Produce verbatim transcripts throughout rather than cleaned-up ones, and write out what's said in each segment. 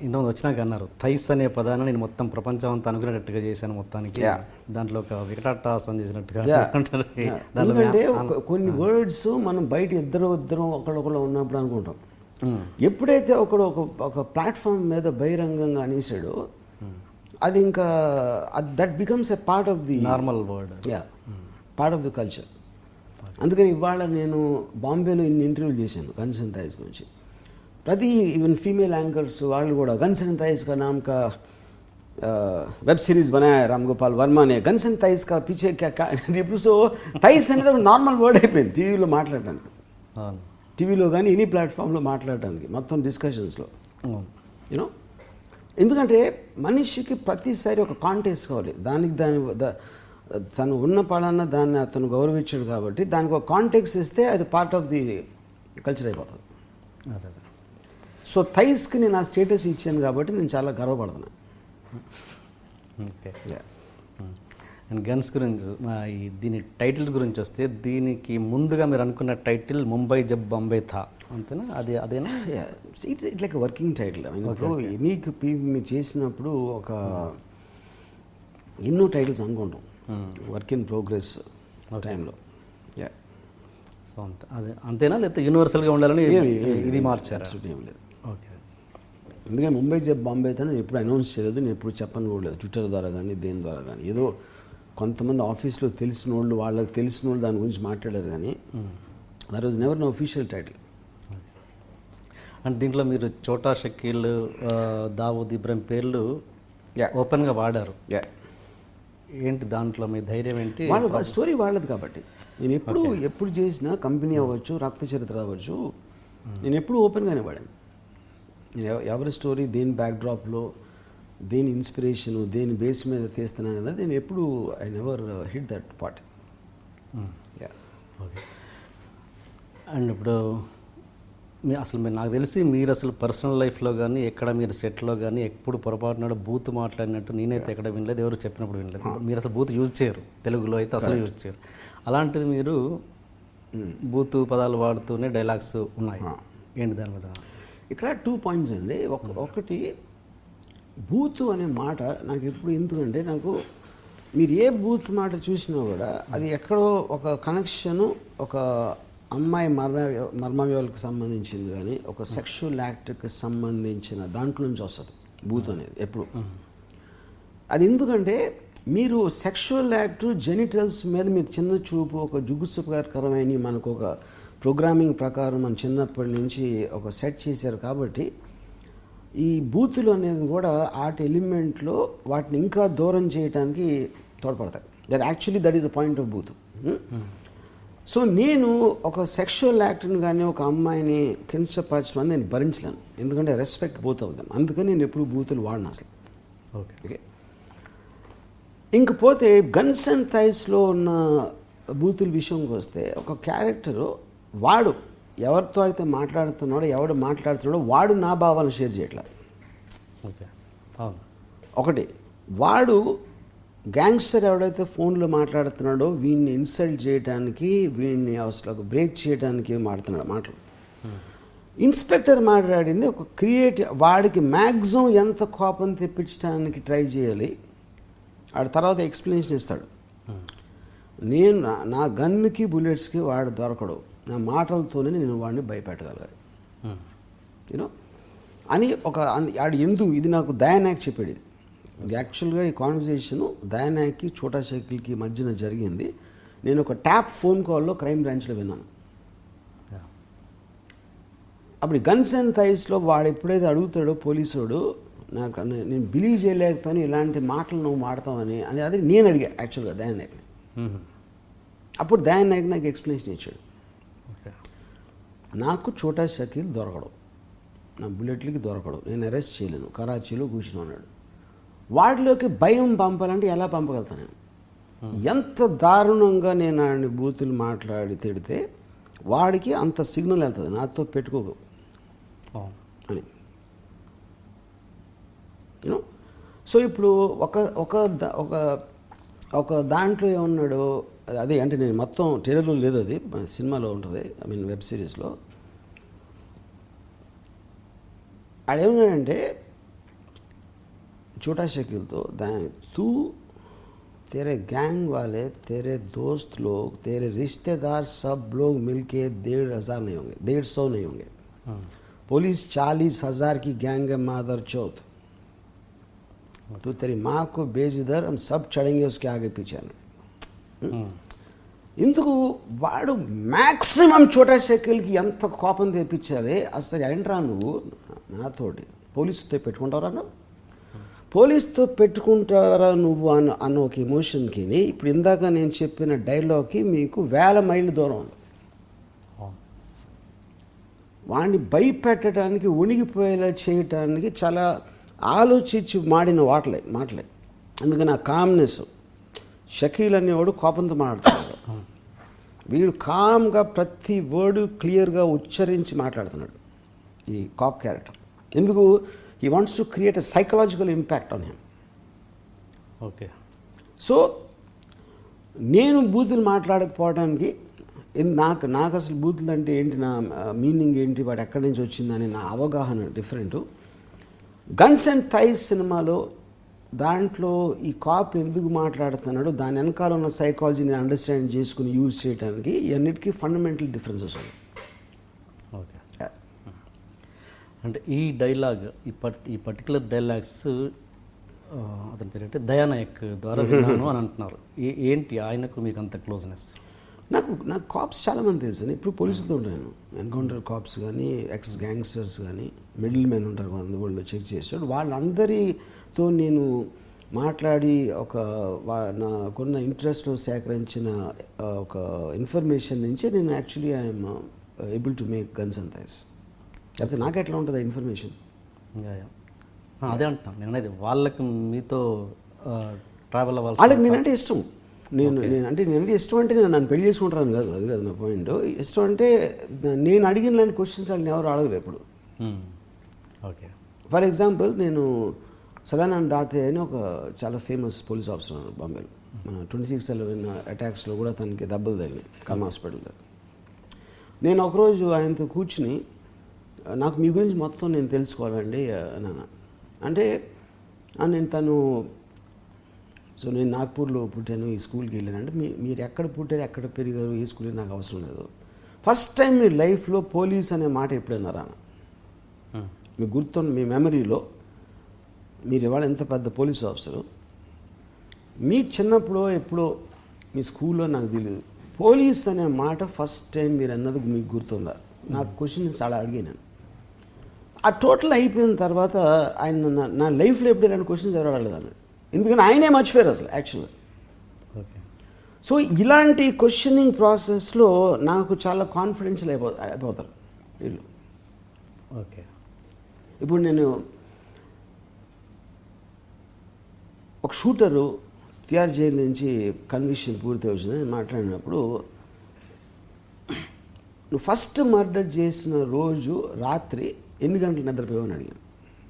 ఇంతకుముందు వచ్చినాక అన్నారు థైస్ అనే పదాన్ని నేను మొత్తం ప్రపంచం అంతా అనుకునేటట్టుగా చేశాను మొత్తానికి, దాంట్లో ఒక వికటాటాసం చేసినట్టుగా అంటారు. ఎందుకంటే కొన్ని వర్డ్స్ మనం బయట ఇద్దరు ఇద్దరు ఒకళ్ళొకళ్ళు ఉన్నప్పుడు అనుకుంటాం, ఎప్పుడైతే ఒకడు ఒక ఒక ప్లాట్ఫామ్ మీద బహిరంగంగా అనేసాడో అది ఇంకా that becomes a part of the normal word, yeah part of the culture. అందుకని ఇవాళ నేను బాంబేలో ఇన్ని ఇంటర్వ్యూలు చేశాను గన్స్ అండ్ థైస్ గురించి. ప్రతి ఈవెన్ ఫీమేల్ యాంకర్స్ వాళ్ళు కూడా గన్స్ అండ్ థైస్ కా నామ్ కా వెబ్ సిరీస్ बनाया రామ్ గోపాల్ వర్మ ने గన్స్ అండ్ థైస్ కా పీछे क्या ఇప్పుడు సో థైస్ అనేది ఒక నార్మల్ వర్డ్ అయిపోయింది టీవీలో మాట్లాడటానికి, టీవీలో కానీ ఎనీ ప్లాట్ఫామ్లో మాట్లాడటానికి, మొత్తం డిస్కషన్స్లో యూనో. ఎందుకంటే మనిషికి ప్రతిసారి ఒక కాంటెక్స్ట్ కావాలి, దానికి దాని తను ఉన్న పడాన దాన్ని అతను గౌరవించాడు కాబట్టి దానికి ఒక కాంటెక్స్ట్ ఇస్తే అది పార్ట్ ఆఫ్ ది కల్చర్ అయిపోతుంది. సో థైస్కి నేను ఆ స్టేటస్ ఇచ్చాను కాబట్టి నేను చాలా గర్వపడుతున్నాను. ఓకే. అండ్ గన్స్ గురించి దీని టైటిల్స్ గురించి వస్తే, దీనికి ముందుగా మీరు అనుకున్న టైటిల్ ముంబై జబ్ బాంబే థా అంతేనా? అది అదేనా? It's it like working title. ఇప్పుడు మీకు మీరు చేసినప్పుడు ఒక ఎన్నో టైటిల్స్ అనుకుంటాం వర్క్ ఇన్ ప్రోగ్రెస్ టైంలో. యా సో అంతే అదే అంతేనా, లేకపోతే యూనివర్సల్గా ఉండాలని ఇది మార్చారు? ఏం లేదు. ఓకే. ఎందుకంటే ముంబై జబ్ బాంబే థా నేను ఎప్పుడు అనౌన్స్ చేయలేదు, నేను ఎప్పుడు చెప్పను కూడా లేదు, ట్విట్టర్ ద్వారా కానీ దేని ద్వారా కానీ. ఏదో కొంతమంది ఆఫీస్లో తెలిసిన వాళ్ళు వాళ్ళకి తెలిసిన వాళ్ళు దాని గురించి మాట్లాడారు కానీ that was never no official title. And దీంట్లో మీరు చోటా షకీల్, దావూద్ ఇబ్రాహిం పేర్లు ఓపెన్గా వాడారు. ఏంటి దాంట్లో మీ ధైర్యం ఏంటి? వాళ్ళ స్టోరీ వాళ్ళది కాబట్టి నేను ఎప్పుడు ఎప్పుడు చేసినా కంపెనీ అవ్వచ్చు, రక్త చరిత్ర అవ్వచ్చు, నేను ఎప్పుడు ఓపెన్గానే వాడాను. నేను ఎవరి స్టోరీ దేని బ్యాక్డ్రాప్లో, దేని ఇన్స్పిరేషను, దేని బేస్ మీద తీస్తున్నాను అనేది నేను ఎప్పుడు I never hit that part. Okay. And ఇప్పుడు మీ అసలు మీరు నాకు తెలిసి మీరు అసలు పర్సనల్ లైఫ్లో కానీ ఎక్కడ మీరు సెట్లో కానీ ఎప్పుడు పొరపాటునాడు బూత్ మాట్లాడినట్టు నేనైతే ఎక్కడ వినలేదు, ఎవరు చెప్పినప్పుడు వినలేదు. మీరు అసలు బూత్ యూజ్ చేయరు, తెలుగులో అయితే అసలు యూజ్ చేయరు. అలాంటిది మీరు బూత్ పదాలు వాడుతూనే డైలాగ్స్ ఉన్నాయి, ఏంటి దాని మీద? ఇక్కడ టూ పాయింట్స్ అండి. ఒక ఒకటి బూత్ అనే మాట నాకు ఎప్పుడు ఎందుకంటే, నాకు మీరు ఏ బూత్ మాట చూసినా కూడా అది ఎక్కడో ఒక కనెక్షను, ఒక అమ్మాయి మర్మ మర్మవ్యాలకు సంబంధించింది కానీ ఒక సెక్షువల్ యాక్ట్కి సంబంధించిన దాంట్లో నుంచి వస్తుంది బూత్ అనేది ఎప్పుడు. అది ఎందుకంటే మీరు సెక్షువల్ యాక్ట్ జెనిటల్స్ మీద మీరు చిన్న చూపు, ఒక జుగుప్సాకరమైన మనకు ఒక ప్రోగ్రామింగ్ ప్రకారం మన చిన్నప్పటి నుంచి ఒక సెట్ చేశారు కాబట్టి ఈ బూతులు అనేది కూడా ఆర్ట్ ఎలిమెంట్లో వాటిని ఇంకా దూరం చేయడానికి తోడ్పడతాయి. That actually that is the point of బూత్. సో నేను ఒక సెక్షువల్ యాక్ట్ని కానీ ఒక అమ్మాయిని కించపరచడం అని నేను భరించలేను, ఎందుకంటే రెస్పెక్ట్ బూత్ అవుతాను. అందుకని నేను ఎప్పుడు బూతులు వాడిన అసలు. ఓకే. ఓకే. ఇంకపోతే గన్స్ అండ్ థైస్లో ఉన్న బూతుల విషయంకి వస్తే, ఒక క్యారెక్టరు వాడు ఎవరితో అయితే మాట్లాడుతున్నాడో, ఎవడు మాట్లాడుతున్నాడో వాడు నా భావాలను షేర్ చేయట్లేదు. ఓకే. ఒకటి వాడు గ్యాంగ్స్టర్ ఎవడైతే ఫోన్లో మాట్లాడుతున్నాడో వీడిని ఇన్సల్ట్ చేయడానికి, వీడిని అసలు బ్రేక్ చేయడానికి మాట్లాడుతున్నాడు మాటలు. ఇన్స్పెక్టర్ మాట్లాడింది ఒక క్రియేటివ్, వాడికి మ్యాక్సిమం ఎంత కోపం తెప్పించడానికి ట్రై చేయాలి, వాడి తర్వాత ఎక్స్ప్లెనేషన్ ఇస్తాడు. నేను నా గన్నుకి బుల్లెట్స్కి వాడు దొరకడు, నా మాటలతోనే నేను వాడిని భయపెట్టగలగాలి యూనో అని ఒక ఆడు ఎందుకు ఇది నాకు దయానాయక్ చెప్పాడు. ఇది ఇది యాక్చువల్గా ఈ కాన్వర్జేషను దయానాయక్కి చోటా షకీల్కి మధ్యన జరిగింది. నేను ఒక ట్యాప్ ఫోన్ కాల్లో క్రైమ్ బ్రాంచ్లో విన్నాను. అప్పుడు గన్స్ అండ్ థైస్లో వాడు ఎప్పుడైతే అడుగుతాడో పోలీసుడు, నాకు నేను బిలీవ్ చేయలేకపోయినా ఇలాంటి మాటలు నువ్వు మాడతావని అని అది నేను అడిగా యాక్చువల్గా దయానాయక్ని. అప్పుడు దయానాయక్ నాకు ఎక్స్ప్లెనేషన్ ఇచ్చాడు. నాకు చోటా షకీల్ దొరకడు, నా బుల్లెట్లకి దొరకడు, నేను అరెస్ట్ చేయలేను, కరాచీలో కూర్చుని ఉన్నాడు. వాడిలోకి భయం పంపాలంటే ఎలా పంపగలుగుతాను నేను? ఎంత దారుణంగా నేను ఆడిని బూతులు మాట్లాడి తిడితే వాడికి అంత సిగ్నల్ వెళ్తుంది నాతో పెట్టుకోకు అని యూనో. సో ఇప్పుడు ఒక ఒక ఒక ఒక దాంట్లో ఏమన్నాడు, అదే అంటే నేను మొత్తం ట్రైలర్లో లేదు, అది మన సినిమాలో ఉంటుంది, ఐ మీన్ వెబ్ సిరీస్లో. ఆడేమన్నాడంటే छोटा शकील तो तू तेरे गैंग वाले तेरे दोस्त लोग तेरे रिश्तेदार सब लोग मिलके डेढ़ हजार नहीं होंगे डेढ़ सौ नहीं होंगे पुलिस चालीस हजार की गैंग है मादर चौथ तो तेरी माँ को भेज इधर हम सब चढ़ेंगे उसके आगे पीछे ఇందుకు వాడు మ్యాక్సిమం చోటా షకీల్కి ఎంత కోపం తెప్పించాలి అసలు ఏంట్రా నువ్వు నాతోటి పోలీసుతో పెట్టుకుంటారా నువ్వు పోలీసుతో పెట్టుకుంటారా నువ్వు అన్న అన్న ఒక ఎమోషన్కి ఇప్పుడు ఇందాక నేను చెప్పిన డైలాగ్కి మీకు వేల మైళ్ళు దూరం ఉంది వాడిని భయపెట్టడానికి ఉనిగిపోయేలా చేయటానికి చాలా ఆలోచించి మాడిన వాటలే మాటలే అందుకని ఆ కామ్నెస్ షకీల్ అనేవాడు కోపంతో మాట్లాడుతున్నాడు వీడు కామ్గా ప్రతి వర్డ్ క్లియర్గా ఉచ్చరించి మాట్లాడుతున్నాడు ఈ కాప్ క్యారెక్టర్ ఎందుకు he wants to create a psychological impact on him okay so నేను బూతులు మాట్లాడకపోవడానికి నాకు నాకు అసలు బూతులు అంటే ఏంటి నా మీనింగ్ ఏంటి వాడు ఎక్కడి నుంచి వచ్చిందని నా అవగాహన డిఫరెంట్ గన్స్ అండ్ థైస్ సినిమాలో దాంట్లో ఈ కాప్ ఎందుకు మాట్లాడుతున్నాడో దాని వెనకాల ఉన్న సైకాలజీని అండర్స్టాండ్ చేసుకుని యూజ్ చేయడానికి అన్నిటికీ ఫండమెంటల్ డిఫరెన్సెస్ ఉన్నాయి ఓకే అంటే ఈ డైలాగ్ ఈ పట్ ఈ పర్టికులర్ డైలాగ్స్ అతని పేరు అంటే దయానాయక్ ద్వారా విన్నాను అని అంటున్నారు ఏంటి ఆయనకు మీకు అంత క్లోజ్నెస్ నాకు నాకు కాప్స్ చాలామంది తెలుసు ఇప్పుడు పోలీసులతో ఉంటాను ఎన్కౌంటర్ కాప్స్ కానీ ఎక్స్ గ్యాంగ్స్టర్స్ కానీ మిడిల్ మెన్ ఉంటారు కొంత వాళ్ళు చెక్ చేసాడు వాళ్ళందరితో నేను మాట్లాడి ఒక నాకున్న ఇంట్రెస్ట్లో సేకరించిన ఒక ఇన్ఫర్మేషన్ నుంచి నేను actually I'm able to make guns and thighs అయితే నాకు ఎట్లా ఉంటుంది ఇన్ఫర్మేషన్ అదే అంటున్నాను నేను అనేది వాళ్ళకి మీతో ట్రావెల్ అవ్వాలి వాళ్ళకి నేనంటే ఇష్టం నేను నేను అంటే నేనంటే ఇష్టం అంటే నేను నన్ను పెళ్లి చేసుకుంటాను కాదు అది కాదు నా పాయింట్ ఇష్టం అంటే నేను అడిగిన లాంటి క్వశ్చన్స్ వాళ్ళని ఎవరు అడగరు ఎప్పుడు ఓకే ఫర్ ఎగ్జాంపుల్ నేను సదానంద్ దాతే అని ఒక చాలా ఫేమస్ పోలీస్ ఆఫీసర్ ఉన్నారు బాంబేలో మన ట్వంటీ సిక్స్ ఎలెవెన్ అటాక్స్లో కూడా తనకి దెబ్బలు తగిలి కమ్ హాస్పిటల్లో నేను ఒకరోజు ఆయనతో కూర్చుని నాకు మీ గురించి మొత్తం నేను తెలుసుకోవాలండి నాన్న అంటే నేను తను సో నేను నాగ్పూర్లో పుట్టాను ఈ స్కూల్కి వెళ్ళాను అంటే మీ మీరు ఎక్కడ పుట్టారు ఎక్కడ పెరిగారు ఏ స్కూల్ నాకు అవసరం లేదు ఫస్ట్ టైం మీ లైఫ్లో పోలీస్ అనే మాట ఎప్పుడైనా రాను మీకు గుర్తున్న మీ మెమరీలో మీరు ఇవాళ ఎంత పెద్ద పోలీస్ ఆఫీసరు మీ చిన్నప్పుడో ఎప్పుడో మీ స్కూల్లో నాకు తెలియదు పోలీస్ అనే మాట ఫస్ట్ టైం మీరు అన్నది మీకు గుర్తుందా నాకు క్వశ్చన్స్ అలా అడిగాను ఆ టోటల్ అయిపోయిన తర్వాత ఆయన నా లైఫ్లో ఎప్పుడు ఇలాంటి క్వశ్చన్స్ ఎవరు అడగలేదు అన్నాడు ఎందుకంటే ఆయనే మర్చిపోయారు అసలు యాక్చువల్గా ఓకే సో ఇలాంటి క్వశ్చనింగ్ ప్రాసెస్లో నాకు చాలా కాన్ఫిడెన్షియల్ అయిపో అయిపోతారు వీళ్ళు ఓకే ఇప్పుడు నేను ఒక షూటరు తిహార్ జైలు నుంచి కన్విక్షన్ పూర్తి వచ్చిందని మాట్లాడినప్పుడు నువ్వు ఫస్ట్ మర్డర్ చేసిన రోజు రాత్రి ఎన్ని గంటలు నిద్రపోయావని అడిగాను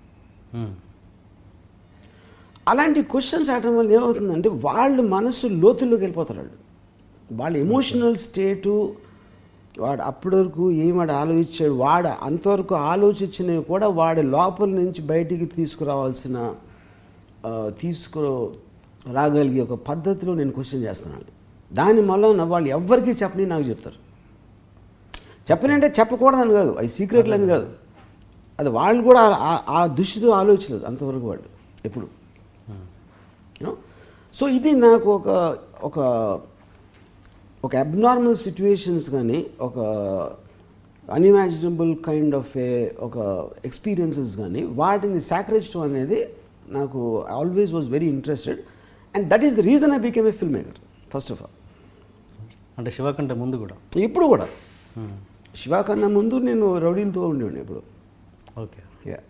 అలాంటి క్వశ్చన్స్ అడగడం వల్ల ఏమవుతుందంటే వాళ్ళు మనసు లోతుల్లోకి వెళ్ళిపోతారు వాళ్ళు వాళ్ళ ఎమోషనల్ స్టేటు వాడు అప్పటి వరకు ఏమాడు ఆలోచించాడు వాడు అంతవరకు ఆలోచించినవి కూడా వాడి లోపల నుంచి బయటికి తీసుకురావాల్సిన తీసుకు రాగలిగే ఒక పద్ధతిలో నేను క్వశ్చన్ చేస్తున్నాను దాని వల్ల వాళ్ళు ఎవ్వరికీ చెప్పని నాకు చెప్తారు చెప్పనంటే చెప్పకూడదని కాదు అది సీక్రెట్లు అని కాదు అది వాళ్ళు కూడా ఆ దృష్టితో ఆలోచించలేదు అంతవరకు వాళ్ళు ఎప్పుడు యూనో సో ఇది నాకు ఒక ఒక ఒక అబ్నార్మల్ సిచ్యువేషన్స్ కానీ ఒక అన్ఇమాజినబుల్ కైండ్ ఆఫ్ ఏ ఒక ఎక్స్పీరియన్సెస్ కానీ వాటిని సాక్రిఫైస్ అనేది నాకు always was very interested and that is the reason I became a film maker first of all అంటే శివ కంటే ముందు కూడా ఇప్పుడు కూడా శివ కన్నా ముందు నేను రౌడీలతో ఉండేవాడిని ఇప్పుడు ఓకే యా